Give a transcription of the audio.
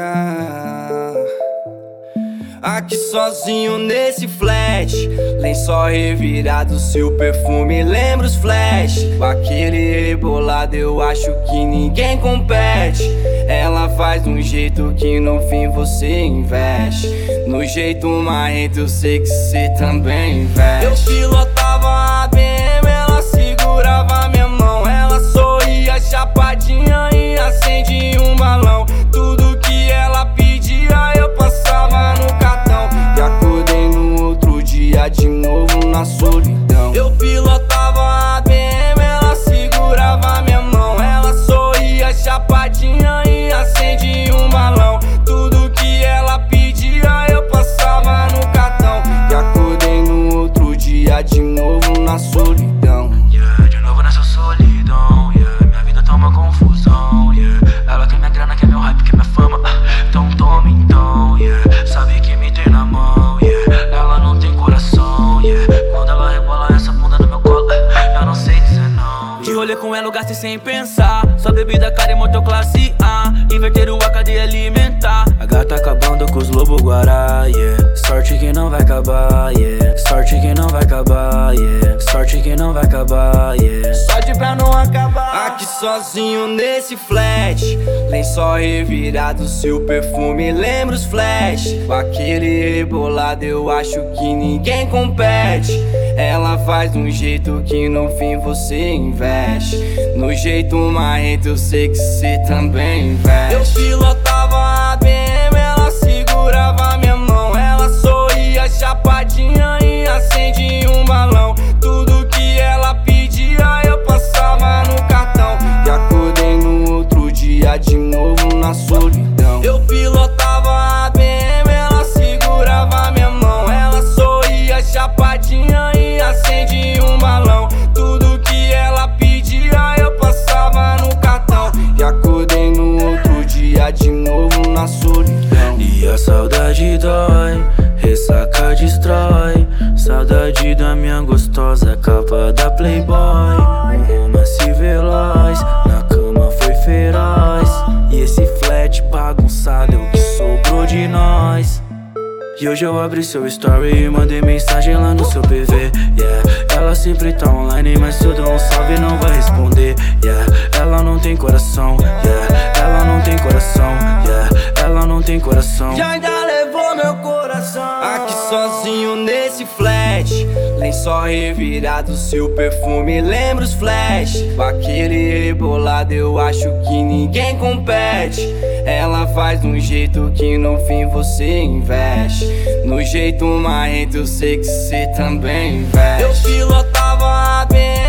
Aqui sozinho nesse flash, lençol revirado, seu perfume lembra os flash. Com aquele rebolado eu acho que ninguém compete. Ela faz de um jeito que no fim você investe. No jeito marrento eu sei que cê também investe. Eu pilotava a BM, ela segurava minha mão. Ela sorria chapadinha e acendia um balão. Tudo que ela pedia eu passava no cartão. E acordei no outro dia de novo na solidão. Eu pilotava a BM, ela segurava minha mão. Ela sorria chapadinha e acendia um balão. Tudo que ela pedia eu passava no cartão. E acordei no outro dia de novo na solidão. Yeah, de novo nessa solidão, yeah. Minha vida tá uma confusão, yeah. Ela quer minha grana, quer meu hype, quer minha fama. Então tome então, yeah. Sabe que me tem na mão, yeah. Ela não tem coração, yeah. Quando ela rebola essa bunda no meu colo, eu não sei dizer não. De rolê com ela, eu gastei sem pensar. Só bebida cara e motor classe A. Inverter o AK de alimentar. A gata acabando com os lobos guará, yeah. Sorte que não vai acabar, yeah. Sorte que não vai acabar, yeah. Sorte que não vai acabar, yeah. Sorte pra não acabar. Aqui sozinho nesse flash, lençol revirado, seu perfume lembra os flash. Com aquele rebolado eu acho que ninguém compete. Ela faz de um jeito que no fim você investe. No jeito marrento eu sei que cê também investe. Eu pilotava a BM, ela segurava minha mão. Ela sorria chapadinha e acendia um balão. Tudo que ela pedia eu passava no cartão. E acordei no outro dia de novo na solidão. Eu pilotava a BM, ela segurava minha mão. Ela sorria chapadinha e acendia um balão. Tudo que ela pedia eu passava no cartão. E acordei no outro dia de novo na solidão. E a saudade dói, ressaca destrói. Saudade da minha gostosa capa da Playboy. Um romance veloz, na cama foi feroz. E esse flat bagunçado é o que sobrou de nós. E hoje eu abri seu story e mandei mensagem lá no seu PV, yeah. Ela sempre tá online, mas se eu dou um salve não vai responder, yeah. Ela não tem coração, yeah. Ela não tem coração, yeah. Ela não tem coração. E ainda levou meu coração. Aqui sozinho nesse flash, lençol revirado, seu perfume lembra os flash. Com aquele rebolado eu acho que ninguém compete. Ela faz de um jeito que no fim você investe. No jeito marrento eu sei que cê também investe. Eu pilotava a BM,